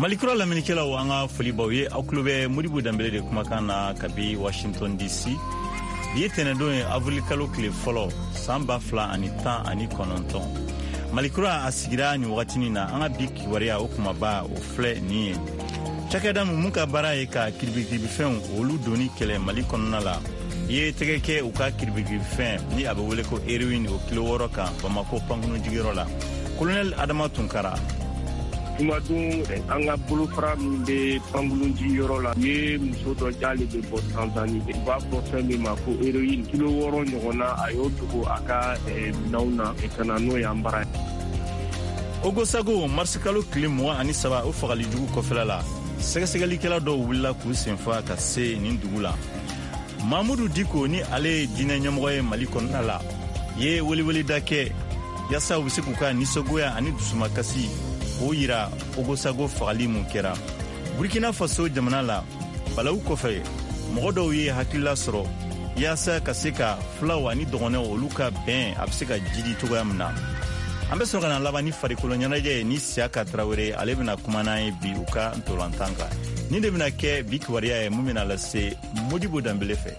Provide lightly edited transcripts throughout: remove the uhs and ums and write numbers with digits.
Malikura laminikela wanga folibawe aklube Modibo Dembele de kumakana kabi Washington DC. Biye tenedo avril kalo kile folo samba fla ani tan ani kononton. Malikura asigira ni wakatini na anga biki waria okumaba o fle niye. Chakada muka bara eka kiribikiribi fen olu doni kele malikonona la. Ye tegeke uka kiribikiribi fen ni abewele ko heroin o kilo woroka Bamako pangunu jigiro la. Colonel Adama Tunkara. Tumadun anga bulufra mbe pangulunji yoro la ye muso do jali be bo Tanzania e ba professeur mi ma ko heroin kilo woro nyona ayodugo aka nauna e kana no yambara Ogosago marsikalo klimwa ani saba o fagali jugu kofela la segasegali kala do willa ku senfa ka se ni ndugula Mamadou Diko ni ale dina nyamoye malikon ala ye weli dake yasa usikuka ni sogoya ani dusuma kasi o yira Ogosago fagali mun kɛra Burkina Faso jamana la balawu kɔfɛ mɔgɔ dɔw ye hakilila sɔrɔ yaasa ka se ka fulaw ani dɔgɔnɛ olu ka bɛn a bɛ se ka jidi cogoya min na an bɛ sɔrɔ ka na laban ni farikolo ɲɛnajɛ ni Siaka Traoré ale bɛna kuma n'an ye bi u ka ntolantan kan ni de bɛna kɛ bi kibaruya ye mun bɛna lase Modibo Dembele fɛ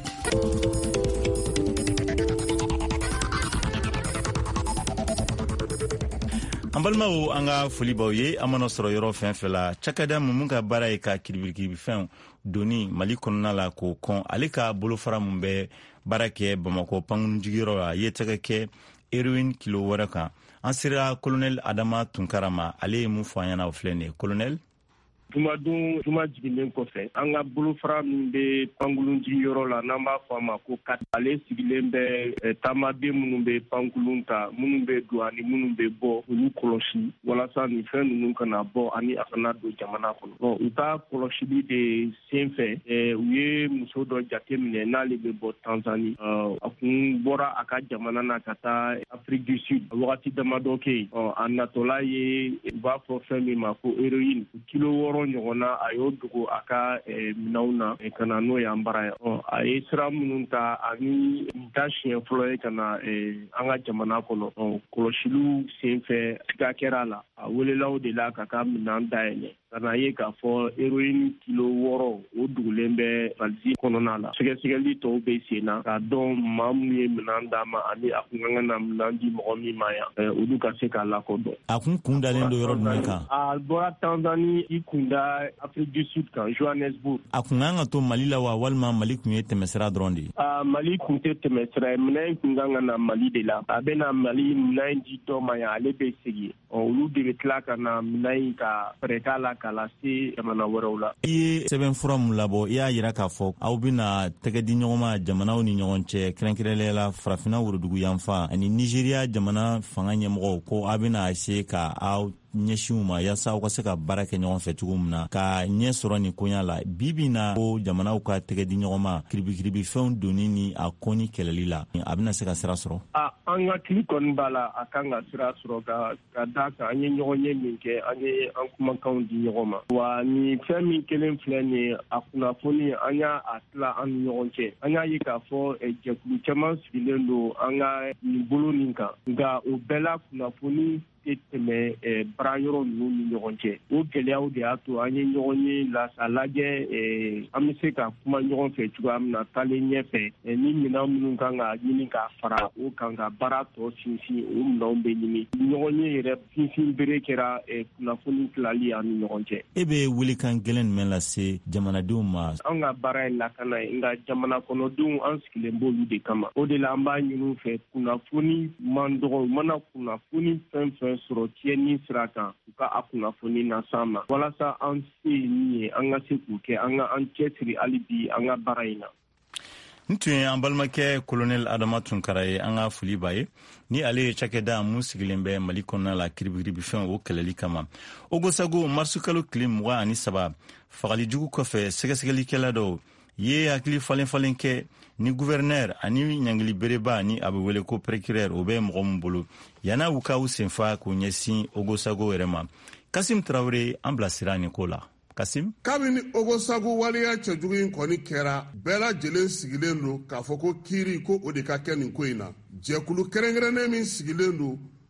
an balimaw an ka foli baw ye an mana sɔrɔ yɔrɔ fɛn fɛn la cakada mun ka baara ye ka kiribirikiribi fɛnw doni Mali kɔnɔna la k'o kɔn ale ka bolofara mun bɛ baara kɛ Bamako pangunu jigiyɔrɔ la ye tɛgɛ kɛ heroin kilo wɛrɛ kan an sera Colonel Adama Tunkara ma ale ye mun fɔ an ɲɛna o filɛ nin ye Colonel Tumadun tuma jiginnen kɔfɛ an ka bolofara min bɛ pangulunji yɔrɔ la n'an b'a fɔ a ma ko kat ale sigilen bɛ taamaden minnu bɛ pangulun ta minnu bɛ don ani minnu bɛ bɔ olu kɔlɔsi walasa nin fɛn ninnu kana bɔ ani a kana don jamana kɔnɔ u ka kɔlɔsili de sen fɛ u ye muso dɔ jateminɛ n'ale bɛ bɔ Tanzanie a kun bɔra a ka jamana na ka taa Afrique du Sud wagati damadɔ kɛ yen a natɔla ye u b'a fɔ fɛn min ma ko heroin kilo wɔɔrɔ ɲɔgɔnna a y'o dogo a ka minɛnw na ka na n'o y'an bara ye a ye sira minnu ta ani ta siɲɛ fɔlɔ ye ka na an ka jamana kɔnɔ kɔlɔsiliw sen fɛ siga kɛra a la a welelaw de la ka ka minɛn dayɛlɛ ka na ye k'a fɔ heroin kilo 6 o dugulen bɛ valise kɔnɔna la sɛgɛsɛgɛli tɔw bɛ sen na k'a dɔn maa min ye minɛn d'a ma ani a kun kan na minɛn di mɔgɔ min ma yan olu ka se k'a lakodɔn a kun dalen don yɔrɔ jumɛn kan a bɔra Tanzanie i kun da Afrique du Sud kan Johannesburg a kun kan ka to Mali la wa walima Mali kun ye tɛmɛsira dɔrɔn de Mali kun tɛ tɛmɛsira ye minɛn kun kan ka na Mali de la a bɛ na Mali minɛn di dɔ ma yan ale bɛ segin olu de bɛ tila ka na minɛn ka fɛrɛ la k'a lase jamana wɛrɛw la i ye sɛbɛnfura mun labɔ i y'a yira k'a fɔ aw bɛna tɛgɛ di ɲɔgɔn ma jamanaw ni ɲɔgɔn cɛ kɛrɛnkɛrɛnnenya la Farafina worodugu yanfan ani Nigeria jamana fanga ɲɛmɔgɔw ko aw bɛna essayer ka aw ɲɛsinw ma yaasa aw ka se ka baara kɛ ɲɔgɔn fɛ cogo min na ka ɲɛ sɔrɔ nin koɲa la bibi na ko jamanaw ka tɛgɛ di ɲɔgɔn ma kiribikiribi fɛnw doni ni a kɔni kɛlɛli la a bɛna se ka sira sɔrɔ an ka kili kɔni b'a la a kan ka sira sɔrɔ ka da kan an ye ɲɔgɔn ye min kɛ an ye an kumakanw di ɲɔgɔn ma wa ni fɛn min kelen filɛ nin ye a kunnafoni an y'a tila an ni ɲɔgɔn cɛ an y'a ye k'a fɔ jɛkulu caman sigilen don an ka nin bolo nin kan nka o bɛɛ la kunnafoni tɛmɛ bara yɔrɔ ninnu ni ɲɔgɔn cɛ o gɛlɛyaw de y'a to an ye ɲɔgɔn ye a lajɛ an bɛ se ka kuma ɲɔgɔn fɛ cogoya min na taalen ɲɛfɛ ni minɛn minnu kan ka ɲini k'a fara o kan ka baara tɔ sinsin o minɛnw bɛ ɲini ɲɔgɔn ye yɛrɛ sinsin bere kɛra kunnafoni tilali an ni ɲɔgɔn cɛ e bɛ welekan gɛlɛn jumɛn lase jamanadenw ma an ka baara ye lakana ye nka jamana kɔnɔdenw an sigilen b'olu de kama o de la an b'a ɲini u fɛ kunnafoni man dɔgɔ u mana kunnafoni fɛn fɛn sɔrɔ tiɲɛni sira kan u ka a kunnafoni na s'an ma walasa an se min ye an ka se k'u kɛ an ka an cɛsiri hali bi an ka baara in na n tun ye an balimakɛ Colonel Adama Tunkara ye an ka foli b'a ye ni ale ye cakɛda mun sigilen bɛ Mali kɔnɔna la kiribiribi fɛn o kɛlɛli kama Ogosago marsukalo tile 23 fagali jugu kɔfɛ sɛgɛsɛgɛlikɛla dɔw ye hakili falen kɛ ni gouverneur ani ɲangili bereba ni a bɛ wele ko procureur o bɛ mɔgɔ min bolo yana u ka u senfa k'u ɲɛsin Ogosago yɛrɛ ma Kasim Traoré an bilasira nin ko la Kasim kabini Ogosago waliya cɛjugu in kɔni kɛra bɛɛ lajɛlen sigilen don k'a fɔ ko kiiri ko o de ka kɛ nin ko in na jɛkulu kɛrɛnkɛrɛnnen min sigilen don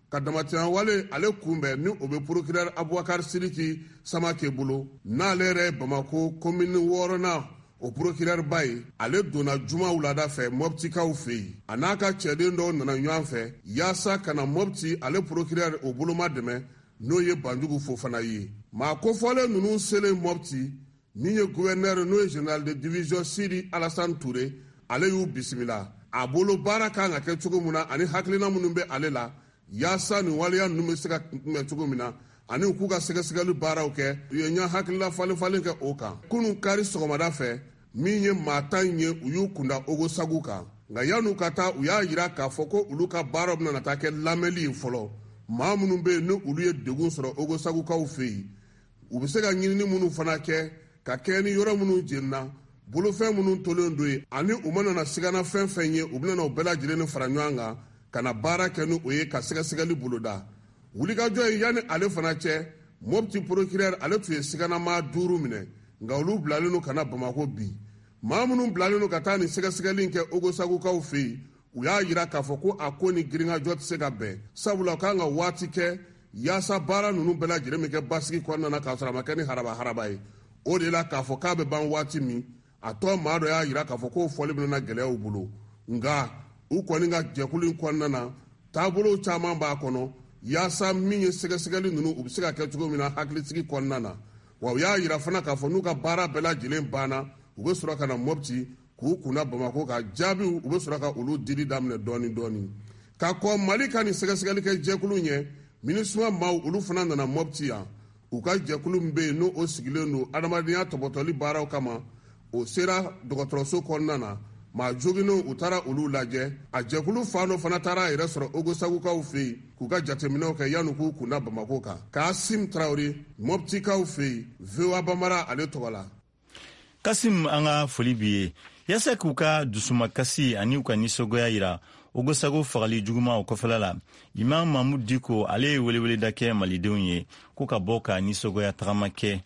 ka damatɛmɛ wale ale kunbɛn ni o bɛ procureur Abubakar Sidiki Samake bolo n'ale yɛrɛ Bamako commune 6nan o procureur ba ye ale donna juma wulada fɛ Moptikaw fɛ yen a n'a ka cɛden dɔw nana ɲɔgɔn fɛ yaasa kana Mopti ale procureur o boloma dɛmɛ n'o ye Banjugu Fofana ye maa kofɔlen ninnu selen Mopti min ye gouverneur n'o ye général de division Sidi Alassane Touré ale y'u bisimila a bolo baara kan ka kɛ cogo min na ani hakilina minnu bɛ ale la yaasa nin waleya ninnu bɛ se ka kunbɛn cogo min na ani u k'u ka sɛgɛsɛgɛli baaraw kɛ u ye ɲɛ hakilila falen kɛ o kan kunun kari sɔgɔmada fɛ min ye maa 10 ye u y'u kunda Ogosagu kan nka yan'u ka taa u y'a jira k'a fɔ ko olu ka baaraw bɛna taa kɛ lamɛnli ye fɔlɔ maa minnu bɛ yen ni olu ye degun sɔrɔ Ogosagukaw fɛ yen u bɛ se ka ɲinini minnu fana kɛ ka kɛ ni yɔrɔ minnu jenina bolofɛn minnu tolen don yen ani u mana na sigana fɛn fɛn ye u bɛna u bɛɛ lajɛlen fara ɲɔgɔn kan ka na baara kɛ ni o ye ka sɛgɛsɛgɛli boloda wulikajɔ ye yanni ale fana cɛ Mopti procureur ale tun ye siganama 5 minɛ nka olu bilalen don ka na Bamako bi maa minnu bilalen don ka taa nin sɛgɛsɛgɛli kɛ Ogosagukaw fɛ yen u y'a jira k'a fɔ ko a ko ni girinkajɔ tɛ se ka bɛn sabula u kan ka waati kɛ yaasa baara ninnu bɛɛ lajɛlen bɛ kɛ basigi kɔnɔna na k'a sɔrɔ a ma kɛ ni haraba ye o de la k'a fɔ k'a bɛ ban waati min a tɔ maa dɔ y'a jira k'a fɔ k'o fɔli bɛna gɛlɛya u bolo nka u kɔni ka jɛkulu in kɔnɔna na taabolo caman b'a kɔnɔ yaasa min ye sɛgɛsɛgɛli ninnu u bɛ se ka kɛ cogo min na hakilisigi kɔnɔna na wa u y'a jira fana k'a fɔ n'u ka baara bɛɛ lajɛlen banna u bɛ sɔrɔ ka na Mopti k'u kunna Bamako ka jaabiw u bɛ sɔrɔ ka olu dili daminɛ dɔɔni ka kɔ Mali ka nin sɛgɛsɛgɛli kɛ jɛkulu ɲɛ MINUSMA maaw olu fana nana Mopti yan u ka jɛkulu min bɛ yen n'o sigilen don adamadenya tɔbɔtɔli baaraw kama o sera dɔgɔtɔrɔso kɔnɔna na maa joginnenw u taara olu lajɛ a jɛkulu fan dɔ fana taara a yɛrɛ sɔrɔ Ogosagukaw fɛ yen k'u ka jateminɛw kɛ yanni k'u kunda Bamako kan Kasim Traoré Moptikaw fɛ yen VOA Bambara ale tɔgɔ la. Kasim an ka foli b'i ye yaasa k'u ka dusumakasi ani u ka nisɔngoya jira Ogosagu fagali juguman o kɔfɛla la Imam Mahmud Diko ale ye weleweleda kɛ malidenw ye k'u ka bɔ ka nisɔngoya tagama kɛ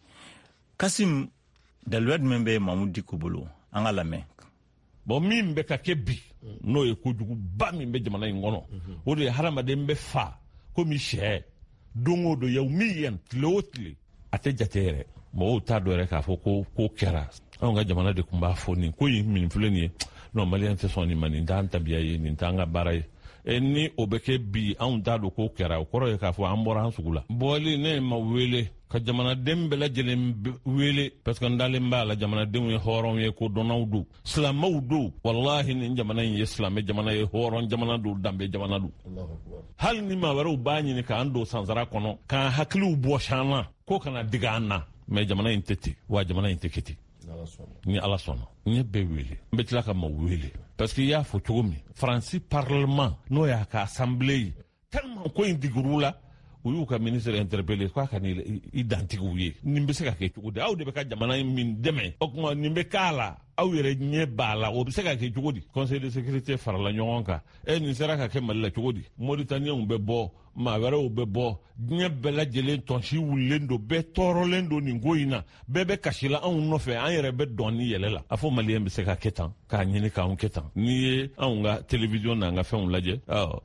Kasim daluya jumɛn bɛ Mahmud Diko bolo an ka lamɛn. Bon min bɛ ka kɛ bi n'o ye kojuguba min bɛ jamana in kɔnɔ o de ye hadamaden bɛ fa komi sɛ don o don yaw min yan tile o tile a tɛ jate yɛrɛ mɔgɔw t'a dɔn yɛrɛ k'a fɔ ko kɛra anw ka jamana de tun b'a fɔ nin ko in min filɛ nin ye non maliyɛn tɛ sɔn nin ma nin t'an tabiya ye nin t'an ka baara ye ni o bɛ kɛ bi anw t'a dɔn ko kɛra o kɔrɔ ye k'a fɔ an bɔra an sugu la bɔli ne ma wele ka jamanaden bɛɛ lajɛlen wele parce que n dalen b'a la jamanadenw ye hɔrɔn ye ko dɔnnaw don silamɛw don walahi nin jamana in ye silamɛ jamana ye hɔrɔn jamana don danbe jamana don hali ni maa wɛrɛw b'a ɲini k'an don sansara kɔnɔ k'an hakiliw bɔ saan ko kana digi an na mais jamana in tɛ ten wa jamana in tɛ kɛ ten ni ala sɔnna n ye bɛɛ wele n bɛ tila ka ma wele parce que i y'a fɔ cogo min faransi parlement n'o y'a ka assemblée ye tellement ko in digir'u la u y'u ka ministre interpellé k'a ka i dantigiw ye nin bɛ se ka kɛ cogo di aw de bɛ ka jamana in min dɛmɛ o tuma nin bɛ k'a la aw yɛrɛ ɲɛ b'a la o bɛ se ka kɛ cogo di conseil de sécurité farala ɲɔgɔn kan nin sera ka kɛ Mali la cogo di Mauritaniens bɛ bɔ maa wɛrɛw bɛ bɔ diɲɛ bɛɛ lajɛlen tɔnsi wulilen don bɛɛ tɔɔrɔlen don nin ko in na bɛɛ bɛ kasi la anw nɔfɛ an yɛrɛ bɛ dɔn ni yɛlɛ la a fɔ maliyɛn bɛ se ka kɛ tan k'a ɲini k'anw kɛ tan n'i ye anw ka télévision n'an ka fɛnw lajɛ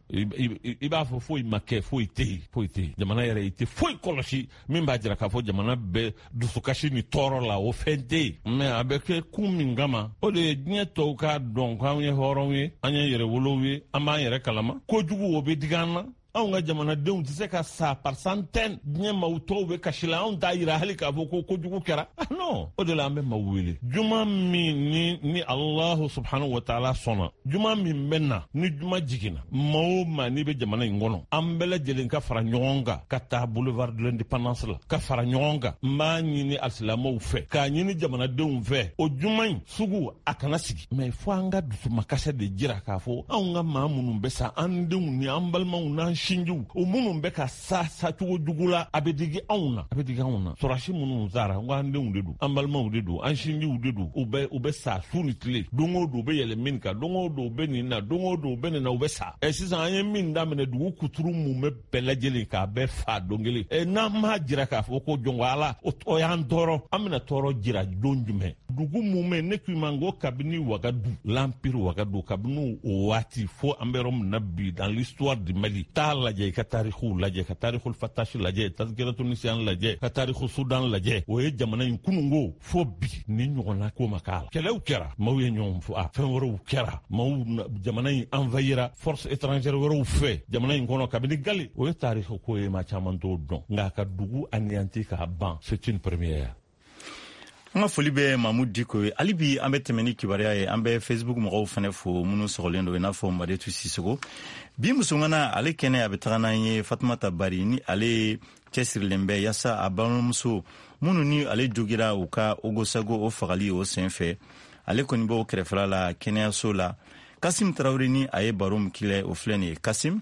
i b'a fɔ foyi ma kɛ foyi tɛ yen jamana yɛrɛ i tɛ foyi kɔlɔsi min b'a jira k'a fɔ jamana bɛ dusukasi ni tɔɔrɔ la o fɛn tɛ yen mais a bɛ kɛ kun min kama o de ye diɲɛ tɔw k'a dɔn k'anw ye hɔrɔnw ye an ye yɛrɛ wolow ye an b'an yɛrɛ kalama kojugu o bɛ digi an na anw ka jamanadenw tɛ se ka sa par centaine diɲɛ maaw tɔw bɛ kasi la anw t'a jira hali k'a fɔ ko kojugu kɛra non o de la an bɛ maaw wele juma min ni Allahu subhanahu wa ta'ala sɔnna juma min bɛ na ni juma jiginna maa o maa n'i bɛ jamana in kɔnɔ an bɛɛ lajɛlen ka fara ɲɔgɔn kan ka taa boulevard de l'indépendance la ka fara ɲɔgɔn kan n b'a ɲini alisilamɛw fɛ k'a ɲini jamanadenw fɛ o juma in sugu a kana sigi mais fo an ka dusumakasɛ de jira k'a fɔ anw ka maa minnu bɛ sa an denw ni an balimaw n'an sinjiw o minnu bɛ ka sa cogo jugu la a bɛ digi anw na sɔrɔsi minnu sara n ko an denw de don an balimaw de don an sinjiw de don u bɛ sa su ni tile don o don u bɛ yɛlɛ min kan don o don u bɛ nin na don o don u bɛ nin na u bɛ sa sisan an ye min daminɛ dugu kuturu mun bɛ bɛɛ lajɛlen k'a bɛɛ fa don kelen n'an m'a jira k'a fɔ ko jɔn ko ala o y'an tɔɔrɔ an bɛna tɔɔrɔ jira don jumɛn dugu mume ne kumango kabini Ouagadougou, l'empire Ouagadougou kabini o waati fo an bɛ yɔrɔ min na bi dans l'histoire du Mali taa lajɛ ka taarikhu lajɛ ka taarikhul fatashi lajɛ tazkiratu nisyan lajɛ ka taarikhu Sudan lajɛ o ye jamana in kunungo fo bi ni ɲɔgɔnna ko ma k'a la kɛlɛw kɛra maaw ye ɲɔgɔn fɔ a fɛn wɛrɛw kɛra maaw jamana in envahira force étrangère wɛrɛw fɛ jamana in kɔnɔ kabini gali o ye taarikhu ko ye maa caman t'o dɔn nka ka dugu anéanti k'a ban c'est une première. An ka foli bɛ Mamu Diko ye. Hali bi an bɛ tɛmɛ ni kibaruya ye. An bɛ Facebook mɔgɔw fana fo minnu sɔgɔlen don i n'a fɔ Madetu Sisoko. Bi musongana ale kɛnɛ a bɛ taga n'an ye Fatumata Bari ni ale cɛsirilen bɛ yaasa a balimamuso minnu ni ale jogira u ka Ogosago o fagali o senfɛ. Ale kɔni bɛ o kɛrɛfɛla la kɛnɛyaso la. Kasim Tarawele ni a ye baro min kɛ o filɛ nin ye. Kasim.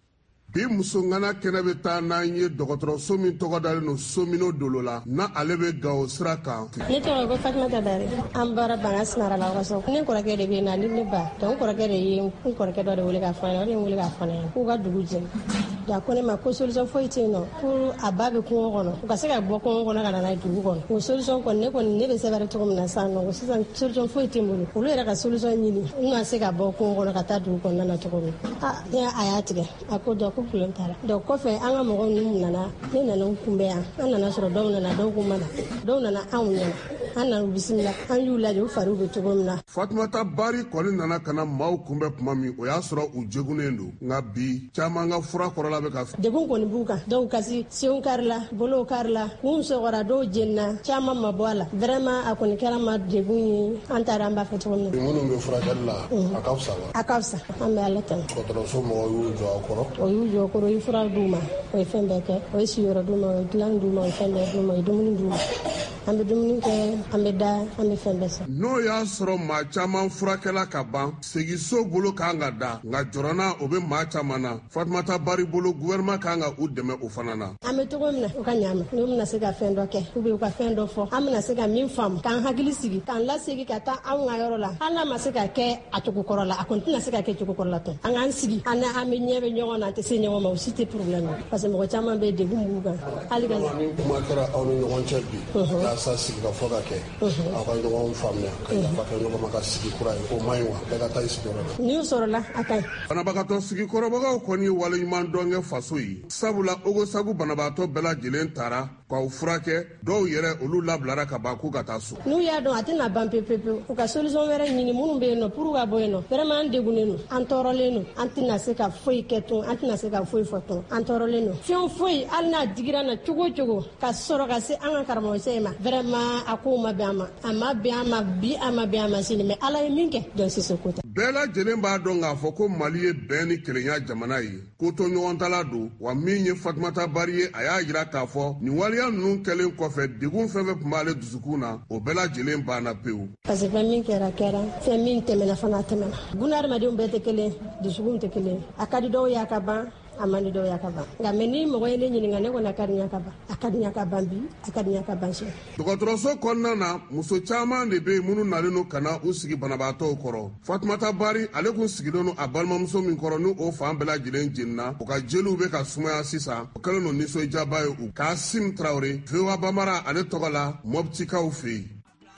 Bi musongana kɛnɛ bɛ taa n'an ye dɔgɔtɔrɔso min tɔgɔ dalen no Somino Dolo la na ale bɛ Gao sira kan. Ne tɔgɔ ko Fatumata Bari. An bɔra Banga Sinara la waso. Ne kɔrɔkɛ de bɛ na ni ne ba. Donc kɔrɔkɛ de ye n kɔrɔkɛ dɔ de wele k'a fɔ an ye. O de ye n wele k'a fɔ an ye. K'u ka dugu jeni. Da ko ne ma ko solution foyi tɛ yen nɔ. Pour a ba bɛ kungo kɔnɔ. U ka se ka bɔ kungo kɔnɔ ka na n'a ye dugu kɔnɔ. O solution kɔni ne bɛ sɛbɛrɛ cogo min na sisan nɔ. Sisan solution foyi tɛ n bolo. Olu yɛrɛ ka solution ɲini. N ka se ka bɔ kungo kɔnɔ ka taa dugu kɔnɔna na cogo min. Ne a y'a tigɛ. A ko dɔ ko problème t'a la. Kɔfɛ an ka mɔgɔw ninnu nana ne nana kunbɛn yan an nana sɔrɔ dɔw nana dɔw ko mana dɔw nana anw ɲɛna an nana bisimila an y'u lajɛ u fariw bɛ cogo min na. Fatumata Bari kɔni nana kana maaw kunbɛn kuma min o y'a sɔrɔ u jegunnen don nka bi caman ka fura kɔrɔla bɛ ka degun kɔni b'u kan dɔw kasi senw karila bolow karila kun sɔgɔra dɔw jenina caman ma bɔ a la vraiment a kɔni kɛra ma degun ye an taara an b'a fɔ cogo min na. minnu bɛ furakɛli la a ka fisa wa. A ka fisa an bɛ Ala tanu. dɔgɔtɔrɔso mɔgɔw y'u jɔ a kɔrɔ. o y'u jɔ kɔrɔ o ye fura d'u ma o ye fɛn bɛɛ kɛ o ye siyɔrɔ d'u ma o ye dilan d'u ma o ye fɛn bɛɛ d'u ma o ye dumuni d'u ma an bɛ dumuni kɛ an bɛ da an bɛ fɛn bɛɛ sɔrɔ. N'o y'a sɔrɔ maa caman furakɛla ka ban segiso bolo kan ka da nka jɔrɔna o bɛ maa caman na Fatumata Bari bolo gouvernement kan ka u dɛmɛ o fana na. An bɛ cogo min na u ka ɲɛ an ma n'u bɛna se ka fɛn dɔ kɛ ou bien u ka fɛn dɔ fɔ an bɛna se ka min faamu k'an hakili sigi k'an lasegin ka taa anw ka yɔrɔ la hali n'a ma se ka kɛ a cogo kɔrɔ la a kɔni tɛna se ka kɛ cogo kɔrɔ la tun an k'an sigi an bɛ ɲɛ bɛ ɲɔgɔn na an tɛ se ɲɔgɔn ma o si tɛ problème parce que mɔgɔ caman bɛ degun b'u kan hali ka ni kuma kɛra aw ni ɲɔgɔn cɛ bi yaasa sigi ka fɔ ka kɛ aw ka ɲɔgɔn faamuya ka yafa kɛ ɲɔgɔn ma ka sigi kura ye o man ɲi wa bɛɛ ka taa i sigiyɔrɔ la n'i y'o sɔrɔla a ka ɲi. Banabagatɔ sigikɔrɔbagaw kɔni ye waleɲuman dɔn kɛ faso ye sabula Ogosagu banabagatɔ bɛɛ lajɛlen taara k'aw furakɛ dɔw yɛrɛ olu labilara ka ban k'u ka taa so. N'u y'a dɔn a tɛna ban pepewu u ka solution wɛrɛ ɲini minnu bɛ yen nɔ pour ka bɔ yen nɔ vraiment an degunnen don an tɔɔrɔlen don an tɛna se ka foyi kɛ tun an tɛna se ka foyi fɔ tun an tɔɔrɔlen don fɛn foyi hali n'a digira na cogo o cogo ka sɔrɔ ka se an ka karamɔgɔcɛ ma vraiment a ko ma bɛn a ma bɛn a ma bi a ma bɛn a ma sini mais Ala ye min kɛ donc c'est ce côté. Bɛɛ lajɛlen b'a dɔn k'a fɔ ko Mali ye bɛn ni kelenya jamana ye ko to ɲɔgɔn tala don wa min ye Fatumata Bari ye a y'a jira k'a fɔ nin waleya ninnu kɛlen kɔfɛ degun fɛn fɛn tun b'ale dusukun na o bɛɛ lajɛlen banna pewu. Parce que fɛn min kɛra fɛn min tɛmɛna fana tɛmɛna bunahadamadenw bɛɛ tɛ kelen dusukun tɛ kelen a ka di dɔw y'a ka ban a man di dɔw y'a ka ban nka mɛ ni mɔgɔ ye ne ɲininka ne kɔni a ka di n y'a ka ban a ka di n y'a ka ban bi a ka di n y'a ka ban sini. Dɔgɔtɔrɔso kɔnɔna na muso caman de bɛ yen minnu nalen don ka na u sigi banabaatɔw kɔrɔ Fatumata Bari ale kun sigilen don a balimamuso min kɔrɔ ni o fan bɛɛ lajɛlen jenina u ka jeliw bɛ ka sumaya sisan o kɛlen don nisɔndiyaba ye u Kasim Tarawele VOA Bambara ale tɔgɔ la Mɔptikaw fɛ yen.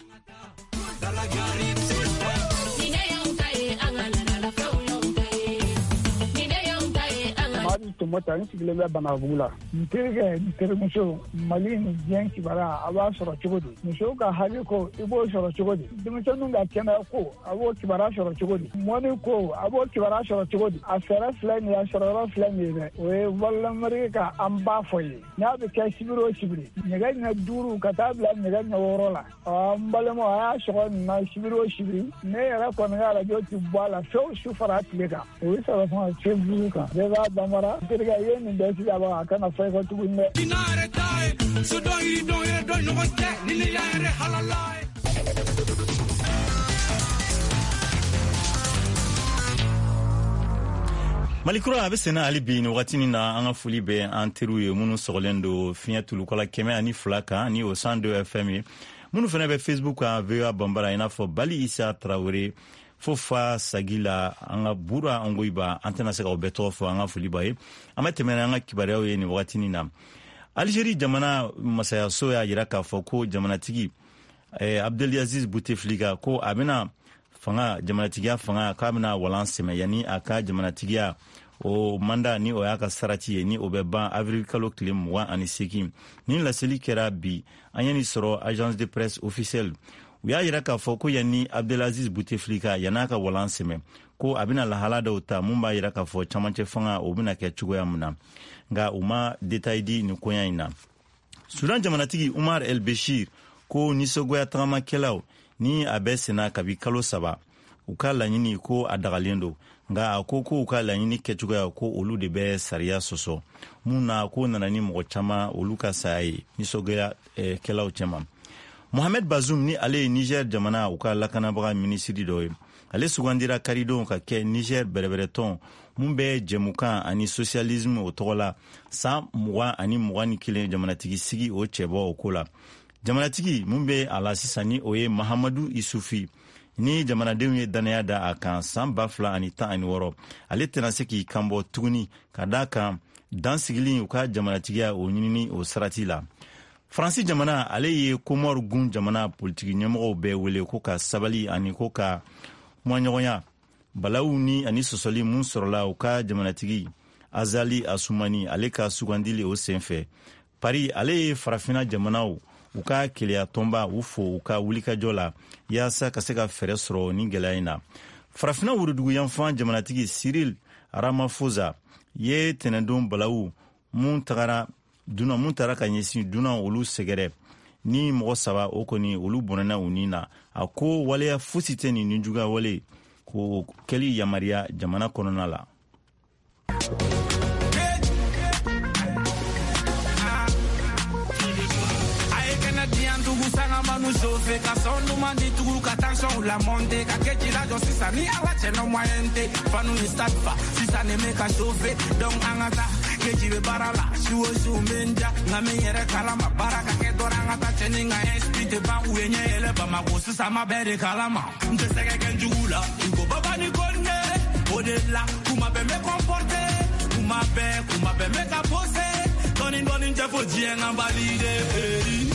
Tomata ni sigilen bɛ Banabugu la n terimuso Mali ni diɲɛ kibara a b'a sɔrɔ cogo di musow ka hali ko i b'o sɔrɔ cogo di denmisɛnninw ka kɛnɛya ko a b'o kibara sɔrɔ cogo di mɔni ko a b'o kibara sɔrɔ cogo di a fɛɛrɛ filɛ nin ye a sɔrɔyɔrɔ filɛ nin ye dɛ o ye walilamari ka an b'a fɔ ye n'a bɛ kɛ sibiri o sibiri nɛgɛ ɲɛ 5 ka taa bila nɛgɛ ɲɛ 6 la n balimaw a y'a sɔgɔ nin na sibiri o sibiri ne yɛrɛ kɔni ka radio ti bɔ a la fewu su fara tile kan o ye sɔrɔ fana Facebook kan bɛɛ b'a Bambara terikɛ ye nin bɛɛ sigi a b'a a kana fɔ i ka tuguni dɛ. Malikura a bɛ senna hali bi nin wagati nin na an ka foli bɛ an teriw ye minnu sɔgɔlen don fiɲɛ tulukɔla 102 kan ni o 102 FM ye minnu fana bɛ Facebook kan VOA Bambara i n'a fɔ Bali Isa Tarawele Fofa Sagila an ka Bura Angoiba an tɛna se ka o bɛɛ tɔgɔ fɔ an ka foli b'a ye an bɛ tɛmɛ an ka kibaruyaw ye nin wagati nin na Algérie jamana masayaso y'a jira k'a fɔ ko jamanatigi Abdelaziz Bouteflika ko a bɛna jamanatigiya fanga k'a bɛna walan sɛmɛ yani a ka jamanatigiya o manda ni o y'a ka sarati ye ni o bɛ ban avril kalo tile 28 ni laseli kɛra bi an ye ni sɔrɔ agence de presse officielle u y'a yira k'a fɔ ko yani Abdelaziz Bouteflika yan'a ka walan sɛmɛ ko a bɛna lahala dɔw ta mun b'a yira k'a fɔ camancɛ fanga o bɛna kɛ cogoya min na nka u ma détail di ni koɲa in na. Sudan jamanatigi Umar El Bashir ko nisɔgoya tagamakɛlaw ni a bɛ senna kabi kalo 3 u ka laɲini ko a dagalen don nka a ko u ka laɲini kɛcogoya ko olu de bɛ sariya sɔsɔ mun na ko nana ni mɔgɔ caman olu ka saya ye nisɔgoya kɛlaw cɛma. Mohamed Bazoum ni ale ye Niger jamana u ka lakanabaga minisiri dɔ ye ale sugandira karidenw ka kɛ Niger bɛrɛbɛrɛtɔn mun bɛ jɛmukan ani socialisme o tɔgɔ la san 2021 jamanatigi sigi o cɛbɔ o ko la. Jamanatigi mun bɛ a la sisan ni o ye Mahamadu Isufi ni jamanadenw ye danaya da a kan san 2016 ale tɛna se k'i kanbɔ tuguni ka da kan dansigili u ka jamanatigiya o ɲinini o sarati la. Faransi jamana ale ye Komor gun jamana politiki ɲɛmɔgɔw bɛɛ wele ko ka sabali ani ko ka kumaɲɔgɔnya balawu ni ani sɔsɔli mun sɔrɔla u ka jamanatigi Azali Asumani ale ka sugandili o senfɛ. Paris ale ye farafina jamanaw u ka keleya tɔnba u fo u ka wulikajɔ la yaasa ka se ka fɛrɛ sɔrɔ ni gɛlɛya in na. Farafina wurudugu yanfan jamanatigi Cyril Ramaphosa ye tɛnɛndon balawu mun taara ka ɲɛsin dunan olu sɛgɛrɛ ni mɔgɔ 3 o kɔni olu bɔnɛna u ni na a ko waleya fosi tɛ ni nijuga wale ko kɛli yamariya jamana kɔnɔna la. Nous chauffer, qu'à son nous m'a dit tout, qu'attention la montée, qu'à qu'est-il a dit si ça n'y a pas de moyenté, pas nous stade pas, si ça n'est même qu'à chauffer, donc angata, que tu veux barala, chou menja, n'a meilleur kalama, baraka, que dorangata, chening à esprit pas où est n'y a pas ma grosse, ça m'a bête kalama, je sais qu'un joula, il faut pas ni connaître, au-delà, vous m'avez me comporter, vous m'avez me caposer, donne, je faut dire en valider.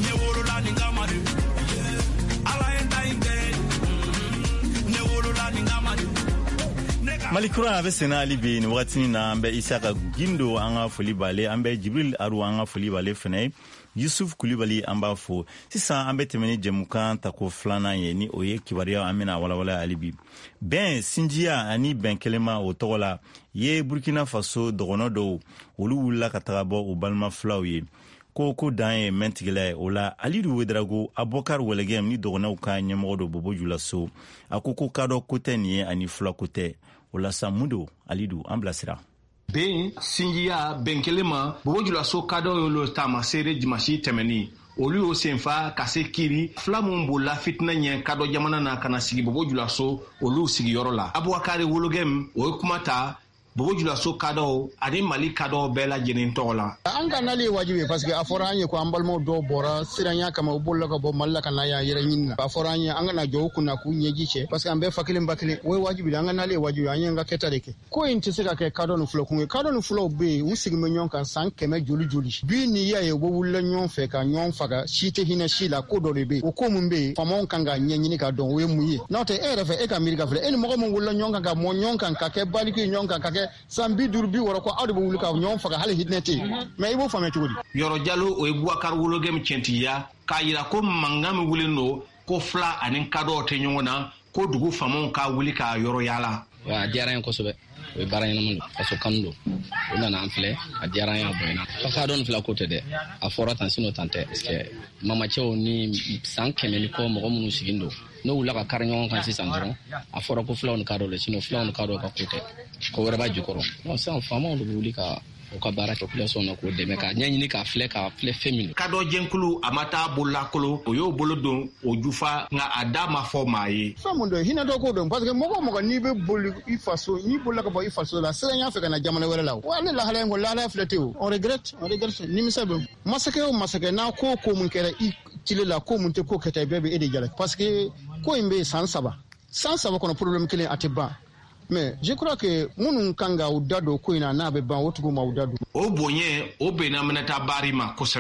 Malikura a bɛ senna hali bi ni wagati na an bɛ Isaka Gindo an ka foli b'ale an bɛ Jibril Aru an ka foli b'ale fɛnɛ Yusuf Kulibali an b'a fo sisan an bɛ tɛmɛ ni jɛmukan tako 2nan ye ni o ye kibaruya an bɛna walawala hali bi bɛn sinjiya ani bɛn kelema o tɔgɔ la ye Burkina Faso dɔgɔnɔ dɔw olu wulila ka taga bɔ u balima filaw ye ko dan ye mɛntigila ye o la Alidu Wedrago Abokar Welegem ni dɔgɔnɔw ka ɲɛmɔgɔ dɔ Bobo Julaso a ko kadɔ ko tɛ nin ye ani fila ko tɛ o la Samudo Alidu an bilasira. Ben sinjiya bɛn kelen ma Bobo Julaso kadɔ y'olu taama seere dimanche tɛmɛni olu y'o senfa ka se kiri fila mun bolila fitina ɲɛ kadɔ jamana na kana sigi Bobo Julaso olu sigiyɔrɔ la Abubakar Welegem o ye kuma ta Bobo Julaso kadɔ ani Mali kadɔ bɛɛ lajɛlen tɔgɔ la. An ka nali ye wajibi parce que a fɔra an ye ko an balimaw dɔw bɔra siranya kama u bolila ka bɔ Mali la ka na yan yɛrɛ ɲini na. A fɔra an ye an kana jɔ u kunna k'u ɲɛji cɛ parce que an bɛɛ fa kelen ba kelen o ye wajibi an ka nali ye wajibi an ye an ka kɛta de kɛ. Ko in tɛ se ka kɛ kadɔ ni fula kun ye. Kadɔ ni fulaw bɛ yen u sigin bɛ ɲɔgɔn kan san 100 joli. Bi ni y'a ye u bɛ wulila ɲɔgɔn fɛ ka ɲɔgɔn faga si tɛ hinɛ si la ko dɔ de bɛ yen. O ko min bɛ yen faamaw kan ka ɲɛɲini ka dɔn o ye mun ye. N'o tɛ e yɛrɛ fɛ e ka miiri ka filɛ e ni mɔgɔ min wulila ɲɔgɔn kan ka mɔ ɲɔgɔn kan ka kɛ baliki ɲɔgɔn kan ka kɛ san 50 bi wɔrɔ ko aw de bɛ wuli ka ɲɔgɔn faga hali hinɛ tɛ mais i b'o faamuya cogo di. Yɔrɔ Jalo o ye Bubakar Welegem tiɲɛtigiya k'a yira ko mankan min wulilen don ko fila ani kadɔw tɛ ɲɔgɔn na ko dugu faamaw ka wuli ka yɔrɔ yaala. A diyara n ye kosɛbɛ o ye baara ɲɛnama don faso kanu don o nana an filɛ a diyara n ye a bonyana kadɔ ni fila ko tɛ dɛ a fɔra tan sinɔ tan tɛ parce que mamacɛw ni san 100 ni kɔ mɔgɔ minnu sigin don n'o wulila ka kari ɲɔgɔn kan sisan dɔrɔn a fɔra ko filaw ni kadɔw le sinɔ filaw ni kadɔw ka ko tɛ ko wɛrɛ b'a jukɔrɔ sisan faamaw de bɛ wuli ka o ka baara kɛ population na k'o dɛmɛ ka ɲɛɲini k'a filɛ fɛn min. Kadɔ jɛnkulu a ma taa bololakolo o y'o bolo don o jufa nka a da ma fɔ maa ye. Fɛn mun don hinɛ dɔ ko don parce que mɔgɔ o mɔgɔ n'i bɛ boli i faso n'i bolila ka bɔ i faso la siranya fɛ ka na jamana wɛrɛ la wa ale lahalaya in ko lahalaya filɛ tɛ o on regrette nimisa bɛ masakɛ o masakɛ n'a ko mun kɛra i tile la ko mun tɛ ko kɛta bɛɛ bɛ e de jala parce que ko in bɛ san 3 kɔnɔ problème kelen a tɛ ban. Mais je crois que minnu kan ka u da don ko in na n'a bɛ ban o tigiw ma u da don. O bonɲɛ o bɛnna minɛta baari ma kosɛbɛ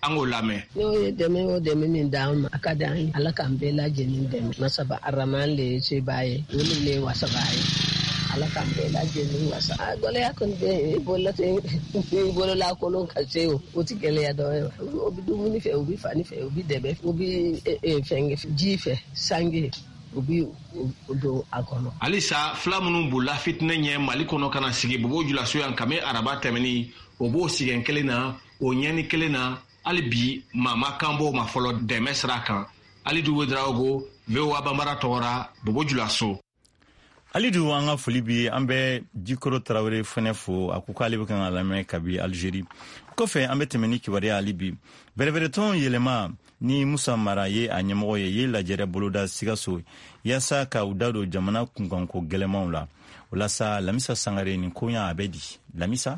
an k'o lamɛn. N'o ye dɛmɛ o dɛmɛ min d'an ma a ka d'an ye Ala k'an bɛɛ lajɛlen dɛmɛ masaba araman le se b'a ye o le wasa b'a ye Ala k'an bɛɛ lajɛlen wasa a gɛlɛya kɔni bɛ bolola kolon ka se o tɛ gɛlɛya dɔ ye o bɛ dumuni fɛ o bɛ fani fɛ o bɛ dɛbɛ o bɛ fɛn ji fɛ sange o bɛ don a kɔnɔ. Halisa fila minnu bolila fitinɛ ɲɛ Mali kɔnɔ ka na sigi Bobo Dioulasso yan kabini araba tɛmɛni o b'o sigɛn kelen na o ɲɛni kelen na hali bi maa ma kan b'o ma fɔlɔ dɛmɛ sira kan. Alidu Ouedraogo VOA Bambara tɔgɔra Bobo Dioulasso. Alidu an ka foli bi an bɛ Jikoro Tarawele fɛnɛ fo a ko k'ale bɛ kan ka lamɛn kabi Algérie. Kɔfɛ an bɛ tɛmɛ ni kibaruya hali bi bɛrɛbɛrɛtɔn yɛlɛma ni Musa Mara ye a ɲɛmɔgɔ ye lajɛrɛ boloda Sikaso yaasa ka u da don jamana kunkanko gɛlɛmanw la. Walasa Lamisa Sangare nin ko ɲa a bɛ di. Lamisa?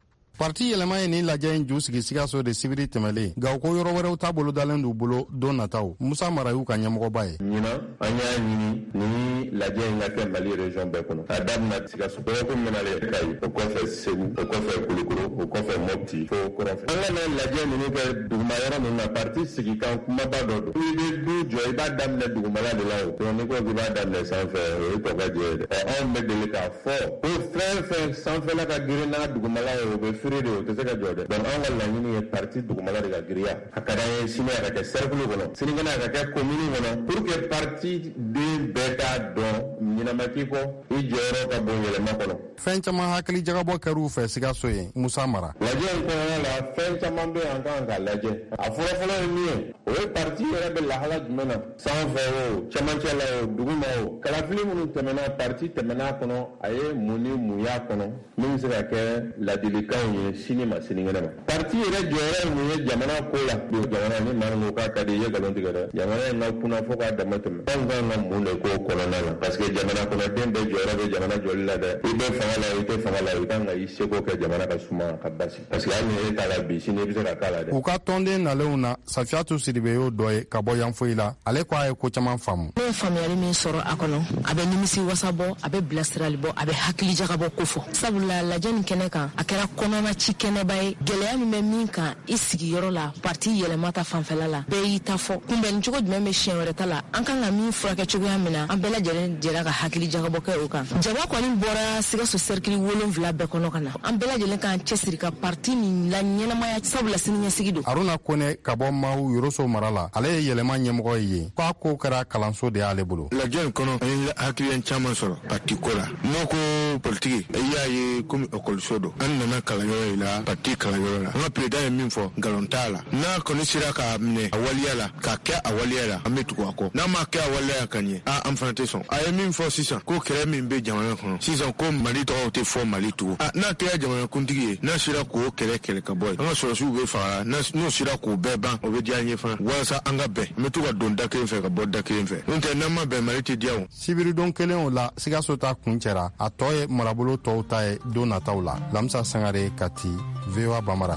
Parti yɛlɛma ye ni lajɛ in ju sigi Sikaso de sibiri tɛmɛlen nka u ko yɔrɔ wɛrɛw ta bolo dalen d'u bolo don nataw. Musa Mara y'u ka ɲɛmɔgɔba ye. Ɲinan an y'a ɲini ni lajɛ in ka kɛ Mali région bɛɛ kɔnɔ k'a daminɛ Sikaso dɔgɔkun min na le Kayi o kɔfɛ Segu o kɔfɛ Kulukoro o kɔfɛ Mopti fo Kɔrɔnfɛ. An ka na lajɛ ninnu kɛ duguma yɔrɔ ninnu na parti sigi kan kumaba dɔ don. I bɛ du jɔ i b'a daminɛ dugumala de la o. Donc n'i ko k'i b'a daminɛ sanfɛ o ye tɔ ka jɛ dɛ. Anw bɛ deli k'a fɔ ko fɛn fɛn sanfɛla ka girin n'a dugumala ye o bɛ firi de o tɛ se ka jɔ dɛ. Donc an ka laɲini ye parti dugumala de ka giriya a ka d'an ye sini a ka kɛ cercle kɔnɔ sinikɛnɛ a ka kɛ commune kɔnɔ pour que parti den bɛɛ k'a dɔn ɲinama k'i kɔ i jɔyɔrɔ ka bon yɛlɛma kɔnɔ. Fɛn caman hakili jagabɔ kɛr'u fɛ Sikaso ye Musa Mara. Lajɛ in kɔnɔna la fɛn caman bɛ an kan k'a lajɛ a fɔlɔfɔlɔ ye min ye o ye parti yɛrɛ bɛ lahala jumɛn na sanfɛ o cɛmancɛ la o duguma o kalafili minnu tɛmɛna parti tɛmɛna kɔnɔ a ye mun ni mun y'a kɔnɔ min bɛ se ka kɛ ladilikanw ye sini ma sinikɛnɛ ma. Parti yɛrɛ jɔyɔrɔ ye mun ye jamana ko la don jamana ni maa min ko k'a ka di i ye nkalon tigɛ dɛ jamana in na kunna fo k'a dama tɛmɛ anw kan ka mun de k'o kɔnɔna la parce que jamana kɔnɔden bɛɛ jɔyɔrɔ bɛ jamana jɔli la dɛ i bɛ fanga la i tɛ fanga la i kan ka i seko kɛ jamana ka suma ka basi parce que hali ni e t'a la bi sini i bɛ se ka k'a la dɛ. U ka tɔnden nalenw na Safiyatu Sidibe y'o dɔ ye ka bɔ Yanfoyi la ale ko a ye ko caman faamu. Ne ye faamuyali min sɔrɔ a kɔnɔ a bɛ nimisi wasa bɔ a bɛ bilasirali bɔ a bɛ hakili jagabɔ ko fɔ sabula lajɛ nin kɛnɛ kan a kɛra kɔnɔna ci kɛnɛba ye gɛlɛya min bɛ min kan i sigiyɔrɔ la parti yɛlɛma ta fanfɛla la bɛɛ y'i ta fɔ kunbɛnni cogo jumɛn bɛ siɲɛ wɛrɛ ta la an kan ka min furakɛ cogoya min na an bɛɛ lajɛlen jɛra ka hakili jagabɔ kɛ o kan jaba kɔni bɔra Sikaso cercle 7 bɛɛ kɔnɔ ka na an bɛɛ lajɛlen k'an cɛsiri ka parti nin la ɲɛnamaya sabula siniɲɛsigi don. Haruna Kone ka bɔ Mahu Yoroso mara la ale ye yɛlɛma ɲɛmɔgɔ ye k'a ko kɛra kalanso de y'ale bolo. Lajɛ in kɔnɔ an ye hakilila caman sɔrɔ parti ko la n'o ko politiki i y'a ye komi ekɔliso don an nana kalanyɔrɔ la parti kalanyɔrɔ la an ka président ye min fɔ nkalon t'a la n'a kɔni sera k'a minɛ a waliya la k'a kɛ a waliya la an bɛ tugu a kɔ n'a ma kɛ a waliya ka ɲɛ an fana tɛ sɔn a ye min fɔ sisan ko kɛlɛ min bɛ jamana kɔnɔ sisan ko Mali tɔgɔw tɛ fɔ Mali tugun n'a kɛra jamanakuntigi ye n'a sera k'o kɛlɛ ka bɔ yen an ka sɔrɔsiw bɛ faga n'o sera k'o bɛɛ ban o bɛ diya an ye fana walasa an ka bɛn an bɛ to ka don da kelen fɛ ka bɔ da kelen fɛ n'o tɛ n'an ma bɛn Mali tɛ diya o. Sibiridon kelen o la Sikaso ta kun cɛra a tɔ ye marabolo tɔw ta ye don nataw la Lamisa Sangare Kati VOA Bambara.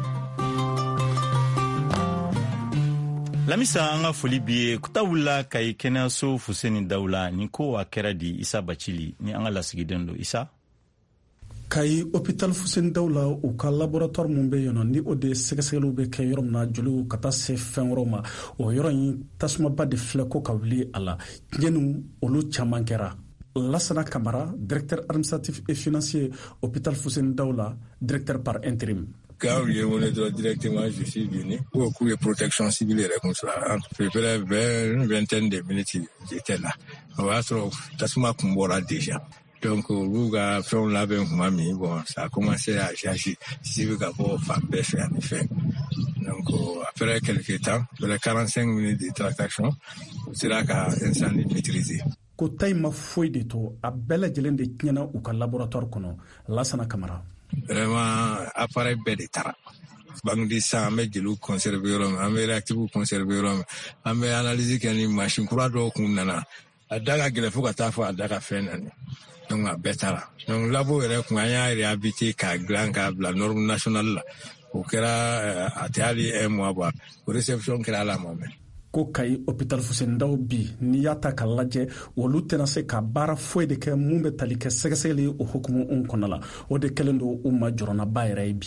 Lamisa an ka foli bi ye kuta wulila Kayi kɛnɛyaso Fuseni Dawula ni ko a kɛra di Isa Bacili ni an ka lasigiden don Isa. Kayi hôpital Fuseni Dawula u ka laboratoire mun bɛ yen ni o de sɛgɛsɛgɛliw bɛ kɛ yɔrɔ min na joliw ka taa se fɛn wɛrɛw ma o yɔrɔ in tasumaba de filɛ ko ka wuli a la ɲɛni olu caman kɛra. Lassana Kamara, directeur administratif et financier hôpital Fuseni Dawula, directeur par intérim. Quand on est directement, je suis venu au cours de protection civile et comme ça. À peu près une vingtaine de minutes, j'étais là. On va se tasuma kumbora déjà. Donc, nous avons fait un label mamie. Bon, ça a commencé à chercher si vous avez fait en effet. Donc, après quelques temps, de les 45 minutes de traction, c'est là qu'un incendie maîtrisé. Ko tay ma foyi de to a bɛɛ lajɛlen de tiɲɛna u ka laboratoire kɔnɔ Lassana Kamara. Vraiment appareil bɛɛ de taara bangedi san an bɛ jeliw conserver yɔrɔ min an bɛ réactifs conserver yɔrɔ min an bɛ analyse kɛ ni machine kura dɔw kun nana a da ka gɛlɛn fo ka taa fɔ a da ka fɛn nani donc a bɛɛ taara donc labo yɛrɛ kun an y'a réhabilité k'a dilan k'a bila norme nationale la o kɛra a tɛ hali un mois bɔ o réception kɛra ala ma mɛn. Ko Kayi hôpital Fuseni Daw bi n'i y'a ta ka lajɛ olu tɛna se ka baara foyi de kɛ mun bɛ tali kɛ sɛgɛsɛgɛli o hukumu kɔnɔna la o de kɛlen don u ma jɔrɔnaba yɛrɛ ye bi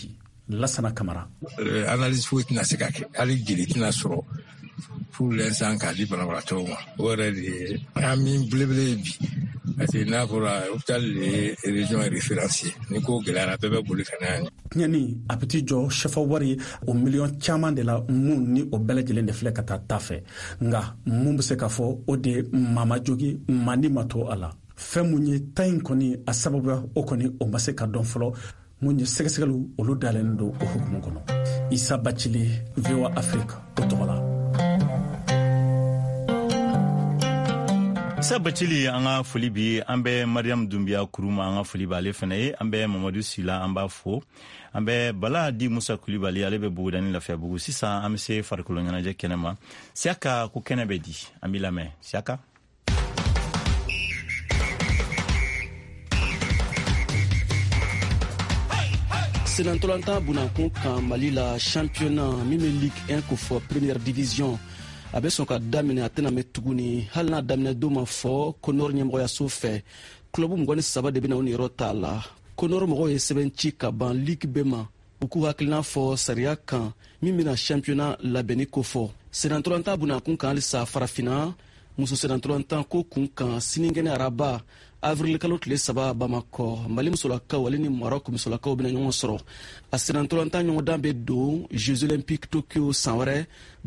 Lassana Camara. Analyse foyi tɛna se ka kɛ hali jeli tɛna sɔrɔ pour l'instant k'a di banabagatɔw ma o yɛrɛ de ye an min belebele ye bi parce que n'a fɔra hôpital de ye région référencier ni ko gɛlɛyara bɛɛ bɛ boli ka na yan. Tiɲɛni a bɛ ti jɔ Sɛfa Wari o miliyɔn caman de la mun ni o bɛɛ lajɛlen de filɛ ka taa ta fɛ nka mun bɛ se ka fɔ o de mama jogi mandi ma to a la fɛn mun ye ta in kɔni a sababuya o kɔni o ma se ka dɔn fɔlɔ mun ye sɛgɛsɛgɛliw olu dalen don o hukumu kɔnɔ. Isa Bacili VOA Afrique o tɔgɔ la. Isa Bacili an ka foli bi an bɛ Mariam Dumbiya Kuruma an ka foli b'ale fana ye an bɛ Mamadu Sila an b'a fo an bɛ Bala Di Musa Kulibali ale bɛ Buguda ni Lafiyabugu sisan an bɛ se farikolo ɲɛnajɛ kɛnɛ ma Siaka ko kɛnɛ bɛ di an b'i lamɛn Siaka. Senantolanta Bunakun kan Mali la championnat min bɛ Ligue 1 ko fɔ première division a bɛ sɔn ka daminɛ a tɛna mɛn tuguni hali n'a daminɛ don ma fɔ Konor ɲɛmɔgɔyaso fɛ club 23 de bɛna u niyɔrɔ t'a la. Konor mɔgɔw ye sɛbɛn ci ka ban Ligue B ma u k'u hakilina fɔ sariya kan min bɛna championnat labɛnni ko fɔ. Senantolanta Bunakun kan halisa farafinna muso senantolanta ko kun kan sinikɛnɛ araba avril kalo tile 3 Bamakɔ Mali musolakaw ale ni Maroc musolakaw bɛna ɲɔgɔn sɔrɔ a senantolanta ɲɔgɔndan bɛ don Jeux Olympiques Tokyo san wɛrɛ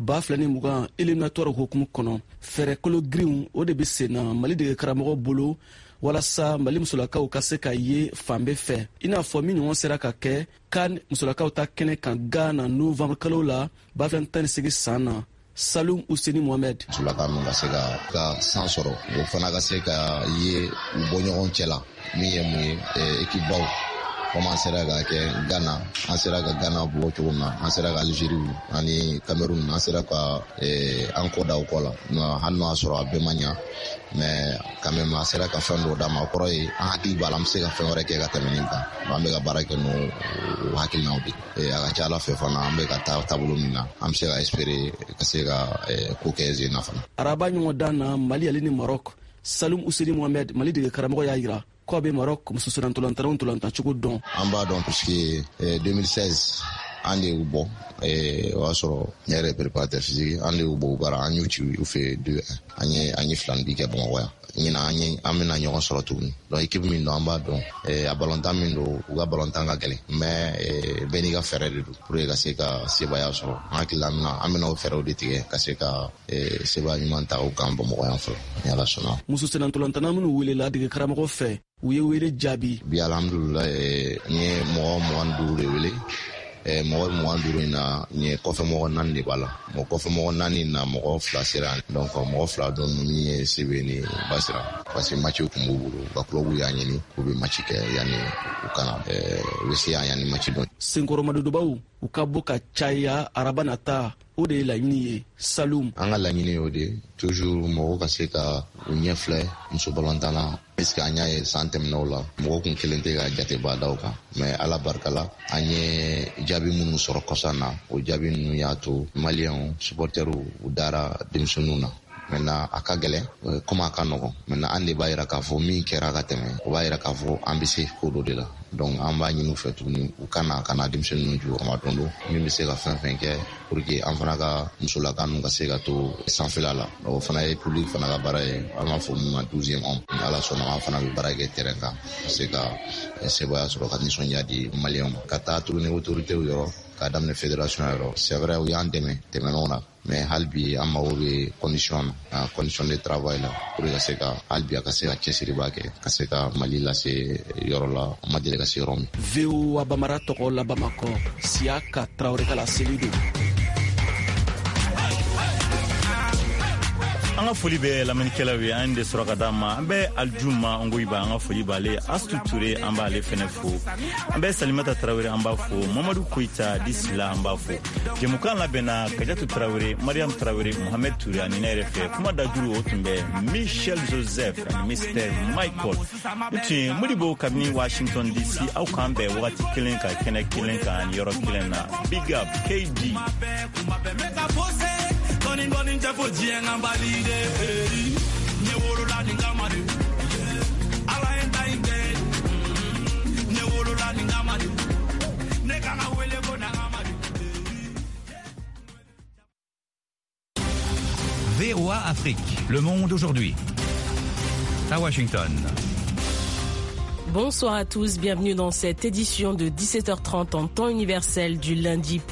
2020 éliminatoire hukumu kɔnɔ fɛɛrɛ kolo giriw o de bɛ sen na Mali dege karamɔgɔ bolo walasa Mali musolakaw ka se ka ye fan bɛɛ fɛ i n'a fɔ min ɲɔgɔn sera ka kɛ CAN musolakaw ta kɛnɛ kan Ghana novembre kalo la 2018 san na. Salum Ouseni Mohamed musolaka min ka se ka san sɔrɔ o fana ka se ka ye u bɔ ɲɔgɔn cɛ la min ye mun ye équipe baw comme an sera ka kɛ Ghana an sera ka Ghana bɔ cogo min na an sera ka Algérie ani Cameroun an sera ka an kɔ da o kɔ la hali n'o y'a sɔrɔ a bɛɛ ma ɲa mais quand même a sera ka fɛn dɔ d'a ma o kɔrɔ ye an hakili b'a la an bɛ se ka fɛn wɛrɛ kɛ ka tɛmɛ nin kan an bɛ ka baara kɛ n'o hakilinaw de a ka ca Ala fɛ fana an bɛ ka taa taabolo min na an bɛ se ka espérer ka se ka ko kɛ zen na fana. Araba ɲɔgɔndan na Mali ale ni Maroc Salum Ouseni Mohamed Mali dege karamɔgɔ y'a jira k'a bɛ Maroc muso senantolantanaw ntolantacogo dɔn. An b'a dɔn puisque 2016 an de y'u bɔ o y'a sɔrɔ ne yɛrɛ préparateur physique an de y'u bɔ u baara an y'u ci u fɛ 2-1 an ye filanni kɛ Bamakɔ yan ɲinan an bɛna ɲɔgɔn sɔrɔ tuguni donc équipe min don an b'a dɔn a ballontan min don u ka ballontan ka gɛlɛn mais bɛɛ n'i ka fɛɛrɛ de don pour ka se ka sebaya sɔrɔ an hakili la an bɛna o fɛɛrɛw de tigɛ ka se ka sebaya ɲuman ta u kan Bamakɔ yan fɔlɔ ni Ala sɔnna. Muso senantolantana minnu welela dege karamɔgɔ fɛ u ye wele jaabi. Bi alhamdulillah n ye mɔgɔ 25 de wele mɔgɔ 25 in na n ye kɔfɛ mɔgɔ 4 de b'a la kɔfɛ mɔgɔ 4 na mɔgɔ 2 sera donc mɔgɔ 2 don min ye Sebe ni Basira parce que match tun b'u bolo u ka club y'a ɲini k'u bɛ match kɛ yanni u kana u bɛ se yan yanni match dɔn. Senkɔrɔmadobaw u ka bɔ ka caya araba nata o de ye laɲini ye. Salum an ka laɲini ye o de toujours mɔgɔw ka se ka u ɲɛ filɛ muso balontan na puisque an y'a ye san tɛmɛnɛw la mɔgɔ kun kelen tɛ ka jateba da o kan mais Ala barika la an ye jaabi minnu sɔrɔ kɔsan na o jaabi ninnu y'a to maliyɛnw supportɛrw u dara denmisɛnninw na maintenant a ka gɛlɛn comme a ka nɔgɔn maintenant an de b'a yira k'a fɔ min kɛra ka tɛmɛ o b'a yira k'a fɔ an bɛ se ko dɔ de la donc an b'a ɲini u fɛ tuguni u kana denmisɛnninw jukɔrɔma don min bɛ se ka fɛn fɛn kɛ pour que an fana ka musolaka ninnu ka se ka to sanfɛla la o fana ye public fana ka baara ye an b'a fɔ min ma 12e homme ni Ala sɔnna an fana bɛ baara kɛ terrain kan ka se ka sebaya sɔrɔ ka nisɔndiya di maliyɛnw ma ka taa tuguni autorités yɔrɔ k'a daminɛ fédération yɔrɔ c'est vrai u y'an dɛmɛ tɛmɛnenw na mais hali bi an mago bɛ condition na condition de travail la pour ka se ka hali bi a ka se ka cɛsiriba kɛ ka se ka Mali lase yɔrɔ la a ma deli ka se yɔrɔ min. VOA Bamara tɔgɔ la Bamakɔ Siaka Traoré ka laseli don. an ka foli bɛ lamɛnnikɛlaw ye an de sɔrɔ ka d'a ma an bɛ Aljuma Ngoyiba an ka foli b'ale Astu Ture an b'ale fɛnɛ fo an bɛ Salimata Traoré an b'a fo Mamadu Koyita Disila an b'a fo jɛmukan labɛnna Kajatu Traoré Mariam Traoré Mohamed Ture ani ne yɛrɛ fɛ kuma dajuru o tun bɛ Michel Joseph ani Mr Michael u tun ye Modibo kabini Washington DC aw k'an bɛn wagati kelen ka kɛnɛ kelen kan ani yɔrɔ kelen na Big Up KD Bonin jafo jien ambalide ne woro la ningamadu ala enta inde ne woro la ningamadu ne kana wele VOA Afrique, Le Monde aujourd'hui. À Washington. Bonsoir à tous, bienvenue dans cette édition de 17h30 en temps universel du lundi